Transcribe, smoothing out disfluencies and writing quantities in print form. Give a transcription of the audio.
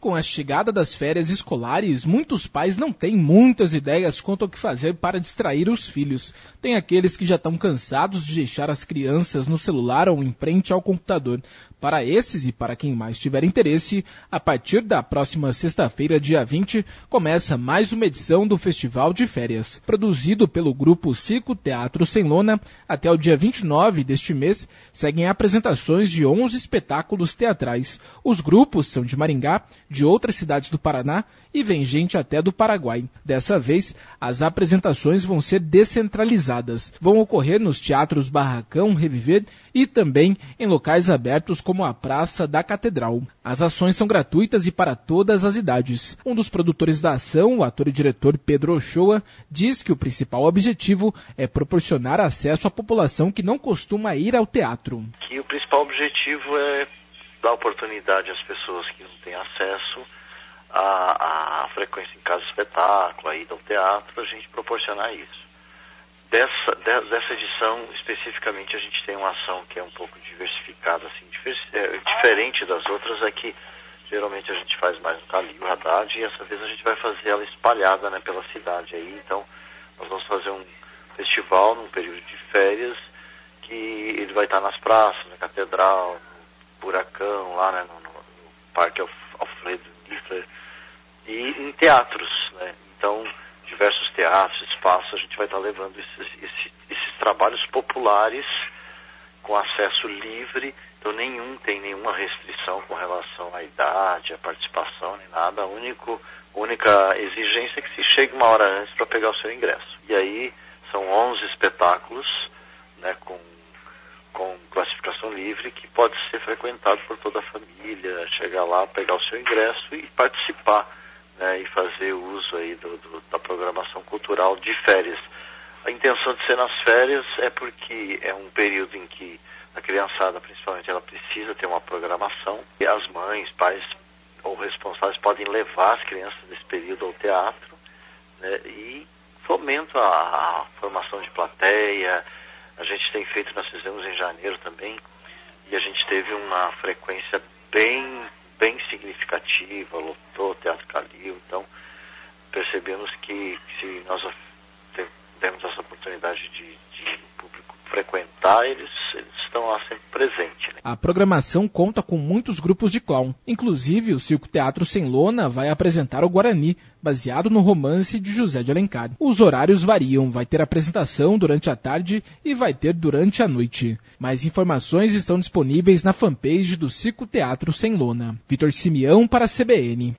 Com a chegada das férias escolares, muitos pais não têm muitas ideias quanto ao que fazer para distrair os filhos. Tem aqueles que já estão cansados de deixar as crianças no celular ou em frente ao computador. Para esses e para quem mais tiver interesse, a partir da próxima sexta-feira, dia 20, começa mais uma edição do Festival de Férias. Produzido pelo grupo Circo Teatro Sem Lona, até o dia 29 deste mês, seguem apresentações de 11 espetáculos teatrais. Os grupos são de Maringá, de outras cidades do Paraná e vem gente até do Paraguai. Dessa vez, as apresentações vão ser descentralizadas. Vão ocorrer nos teatros Barracão, Reviver e também em locais abertos como a Praça da Catedral. As ações são gratuitas e para todas as idades. Um dos produtores da ação, o ator e diretor Pedro Ochoa, diz que o principal objetivo é proporcionar acesso à população que não costuma ir ao teatro. Que o principal objetivo é dar oportunidade às pessoas que não têm acesso à frequência em casa de espetáculo, a ida ao teatro, a gente proporcionar isso. Dessa edição, especificamente, a gente tem uma ação que é um pouco diversificada, assim, diferente das outras, é que geralmente a gente faz mais no Calil Haddad e essa vez a gente vai fazer ela espalhada, né, pela cidade aí. Então, nós vamos fazer um festival num período de férias que ele vai estar nas praças, na Catedral, no Buracão, lá, né, no Parque Alfredo Niffler, e em teatros, né? Então, diversos teatros, espaços, a gente vai estar levando esses trabalhos populares com acesso livre. Então, tem nenhuma restrição com relação à idade, à participação, nem nada. A única exigência é que se chegue uma hora antes para pegar o seu ingresso. E aí, são 11 espetáculos, né, com classificação livre, que pode ser frequentado por toda a família, chegar lá, pegar o seu ingresso e participar, né, e fazer uso aí da programação cultural de férias. A intenção de ser nas férias é porque é um período em que a criançada, principalmente, ela precisa ter uma programação, e as mães, pais ou responsáveis podem levar as crianças nesse período ao teatro, né, e fomenta a formação de plateia. A gente tem feito, nós fizemos em janeiro também, e a gente teve uma frequência bem significativa, lotou o Teatro Calil. Então percebemos que se nós temos essa oportunidade de o público frequentar, eles estão lá sempre presentes, né? A programação conta com muitos grupos de clown. Inclusive, o Circo Teatro Sem Lona vai apresentar o Guarani, baseado no romance de José de Alencar. Os horários variam, vai ter apresentação durante a tarde e vai ter durante a noite. Mais informações estão disponíveis na fanpage do Circo Teatro Sem Lona. Vitor Simeão para a CBN.